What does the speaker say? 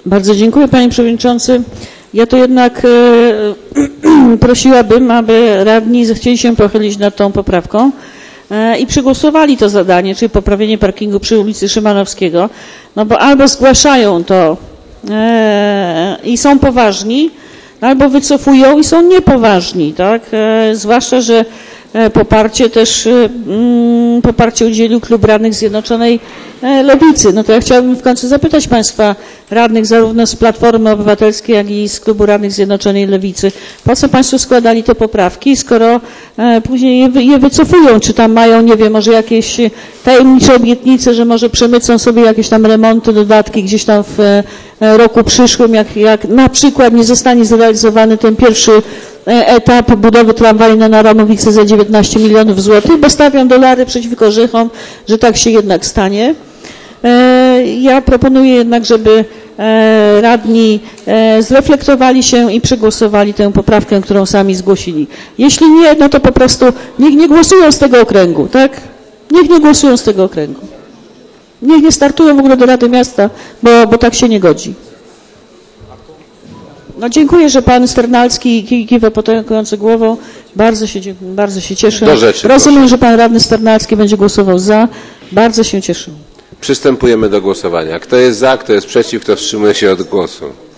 Bardzo dziękuję, panie przewodniczący. Ja to jednak prosiłabym, aby radni zechcieli się pochylić nad tą poprawką i przegłosowali to zadanie, czyli poprawienie parkingu przy ulicy Szymanowskiego, no bo albo zgłaszają to i są poważni, albo wycofują i są niepoważni, tak? Zwłaszcza, że poparcie udzielił klub radnych Zjednoczonej Lewicy. No to ja chciałabym w końcu zapytać państwa radnych zarówno z Platformy Obywatelskiej, jak i z klubu radnych Zjednoczonej Lewicy, po co państwo składali te poprawki, skoro później je wycofują, czy tam mają, nie wiem, może jakieś tajemnicze obietnice, że może przemycą sobie jakieś tam remonty, dodatki gdzieś tam w roku przyszłym, jak na przykład nie zostanie zrealizowany ten pierwszy etap budowy tramwaju na Ramowicy za 19 milionów złotych, bo stawiam dolary przeciwko orzechom, że tak się jednak stanie. Ja proponuję jednak, żeby radni zreflektowali się i przegłosowali tę poprawkę, którą sami zgłosili. Jeśli nie, no to po prostu niech nie głosują z tego okręgu, tak? Niech nie głosują z tego okręgu. Niech nie startują w ogóle do Rady Miasta, bo tak się nie godzi. No dziękuję, że pan Sternalski kiwa potęgujący głową. Bardzo się cieszę. Do rzeczy, rozumiem, proszę. że pan radny Sternalski będzie głosował za. Bardzo się cieszę. Przystępujemy do głosowania. Kto jest za, kto jest przeciw, kto wstrzymuje się od głosu?